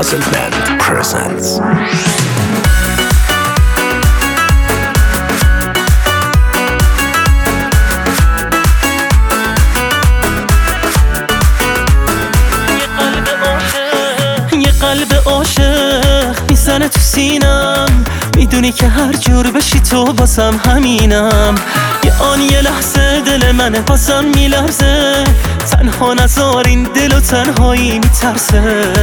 Puzzle Band presents. یه قلب عاشق میزنه تو سینم، میدونی که هر جور بشی تو بازم همینم. یه لحظه دل منه بازم میلرزه، تنها نذارین دل و تنهایی میترسه.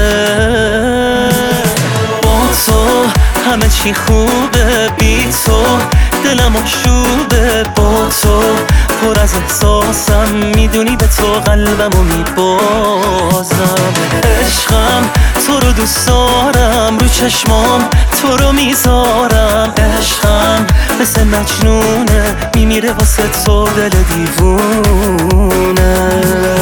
با تو همه چی خوبه، بی تو دلم آشوبه. با تو پر از احساسم، میدونی به تو قلبمو میبازم. عشقم تو رو دوست دارم، رو چشمام تو رو میذارم. عشقم مثل مجنونه، میمیره واسه تو دل دیوونه.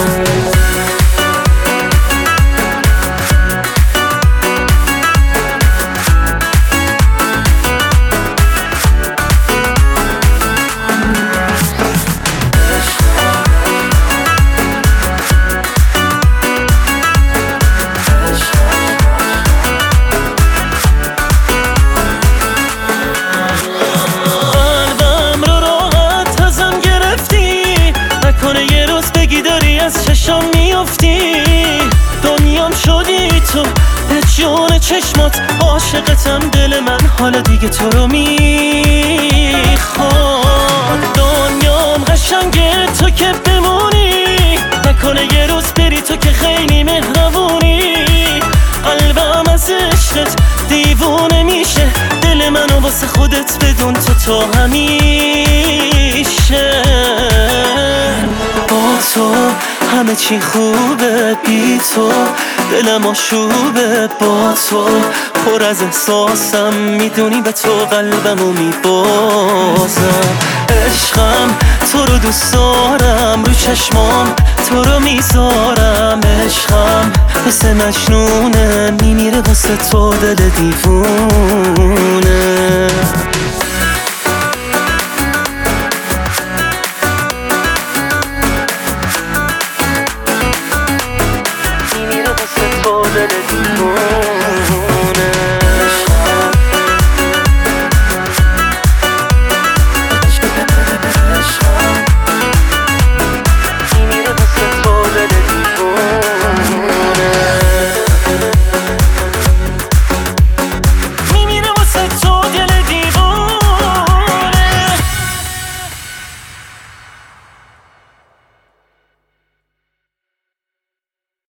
چشم میافتی دنیام شدی تو، به جون چشمات عاشقتم. دل من حالا دیگه تو رو میخواد. دنیام قشنگه تو که بمونی، نکنه یه روز بری تو که خیلی مهربونی. قلبم از عشقت دیوونه میشه، دل منو واسه خودت بدون تو همیشه. با تو همه چی خوبه، بی تو دلم آشوبه. با تو پر از احساسم، میدونی به تو قلبمو میبازم. عشقم تو رو دوست دارم، رو چشمام تو رو میذارم. عشقم مثل مجنونه، میمیره واسه تو دل دیوونه.